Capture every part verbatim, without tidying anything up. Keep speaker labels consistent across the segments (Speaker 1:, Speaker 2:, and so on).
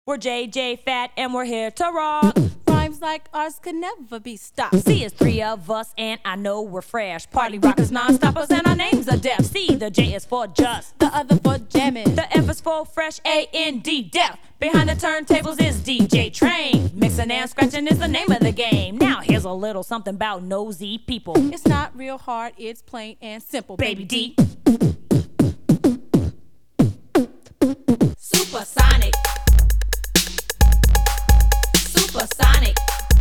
Speaker 1: We're J J Fat and we're here to rock.
Speaker 2: Rhymes like ours could never be stopped.
Speaker 1: See, it's three of us and I know we're fresh. Party rockers, non-stoppers, and our names are deaf. See, the J is for just,
Speaker 2: the other for jamming,
Speaker 1: the F is for fresh, A N D, deaf. Behind the turntables is D J Train. Mixing and scratching is the name of the game. Now here's a little something about nosy people.
Speaker 2: It's not real hard, it's plain and simple,
Speaker 1: Baby D.
Speaker 3: Supersonic. Supersonic.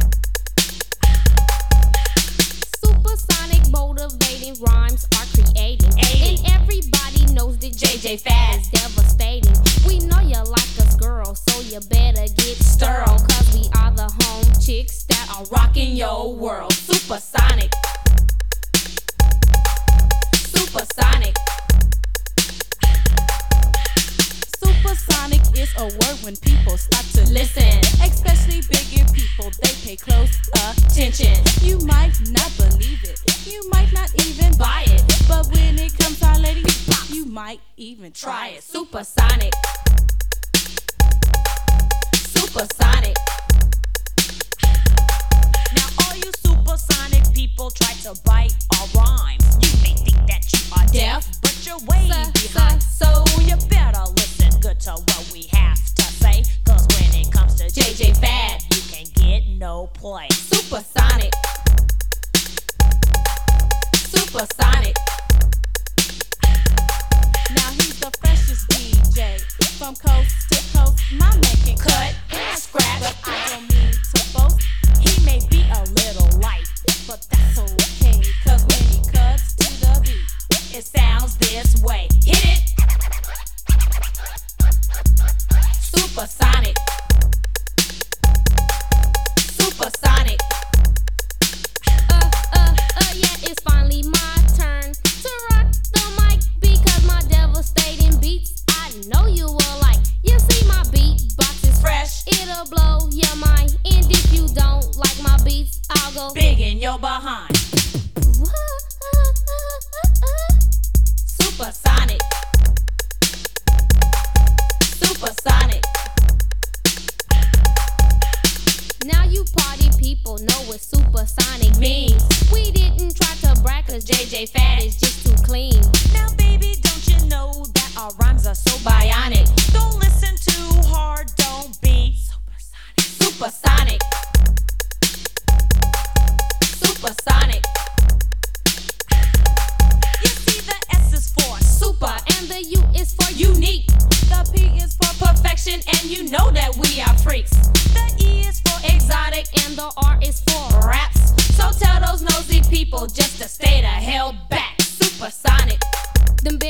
Speaker 3: Supersonic motivating rhymes are creating. And everybody knows that J J Fat is devastating. We know you like us, girl, so you better get stirred. Cause we are the home chicks that are rocking your world. Supersonic. Supersonic.
Speaker 2: Supersonic is a word when people stop to
Speaker 3: listen.
Speaker 2: Especially bigger people, they pay close
Speaker 3: attention.
Speaker 2: You might not believe it, you might not even
Speaker 3: buy it,
Speaker 2: but when it comes to our lady, you might even try it.
Speaker 3: Supersonic. Supersonic.
Speaker 1: Now all you supersonic people try to bite our rhymes. You may think that you are deaf, but you're way behind. So you better listen good to what we have to say. Cause when it comes to
Speaker 3: J J Fat,
Speaker 1: you can get no play.
Speaker 3: Supersonic. Supersonic.
Speaker 2: Now he's the freshest D J from coast to coast. My man can
Speaker 3: cut and scratch,
Speaker 2: but I don't mean to boast.
Speaker 1: He may be a little light,
Speaker 2: but that's okay. Cause when he cuts to the beat,
Speaker 1: it sounds this way. Hit it.
Speaker 3: Supersonic. Supersonic. Uh, uh, uh, yeah, it's finally my turn to rock the mic because my devastating beats I know you will like. You see my beat box is fresh, it'll blow your mind. And if you don't like my beats, I'll go
Speaker 1: big in your behind.
Speaker 3: Supersonic. Supersonic. Now you party people know what supersonic means. We didn't try to brag cause J J Fat is just too clean.
Speaker 1: Now baby, don't you know that our rhymes are so bionic? Don't listen too hard, don't be
Speaker 3: supersonic. Supersonic. Supersonic.
Speaker 1: You see the S is for
Speaker 3: super and the U is for unique.
Speaker 2: The P is for
Speaker 3: perfection and you know that we are freaks.
Speaker 1: The E is for
Speaker 3: exotic and the R is for raps. So tell those nosy people just to stay the hell back. Supersonic. Them